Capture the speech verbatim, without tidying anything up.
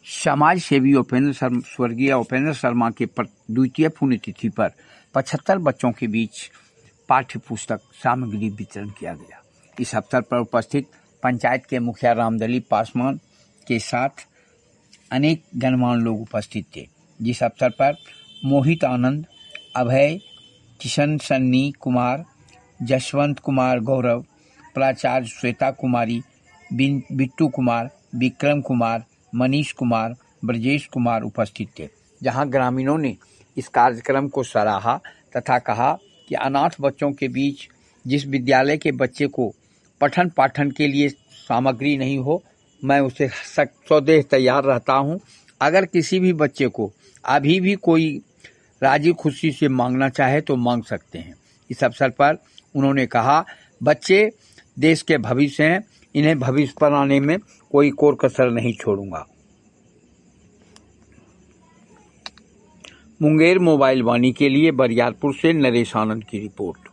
समाज सेवी उपेंद्र शर्मा स्वर्गीय उपेंद्र शर्मा के द्वितीय पुण्यतिथि पर पचहत्तर बच्चों के बीच पाठ्य पुस्तक सामग्री वितरण किया गया। इस अवसर पर उपस्थित पंचायत के मुखिया रामदलीप पासवान के साथ अनेक गणमान्य लोग उपस्थित थे, जिस अवसर पर मोहित आनंद, अभय, किशन सन्नी कुमार, जसवंत कुमार गौरव, प्राचार्य श्वेता कुमारी, बिट्टू कुमार, विक्रम कुमार, मनीष कुमार, ब्रजेश कुमार उपस्थित थे। जहां ग्रामीणों ने इस कार्यक्रम को सराहा तथा कहा कि अनाथ बच्चों के बीच जिस विद्यालय के बच्चे को पठन पाठन के लिए सामग्री नहीं हो, मैं उसे स्वदेह तैयार रहता हूं। अगर किसी भी बच्चे को अभी भी कोई राजी खुशी से मांगना चाहे तो मांग सकते हैं। इस अवसर पर उन्होंने कहा, बच्चे देश के भविष्य हैं, इन्हें भविष्य बनाने में कोई कोर कसर नहीं छोड़ूंगा। मुंगेर मोबाइल वाणी के लिए बरियारपुर से नरेश आनंद की रिपोर्ट।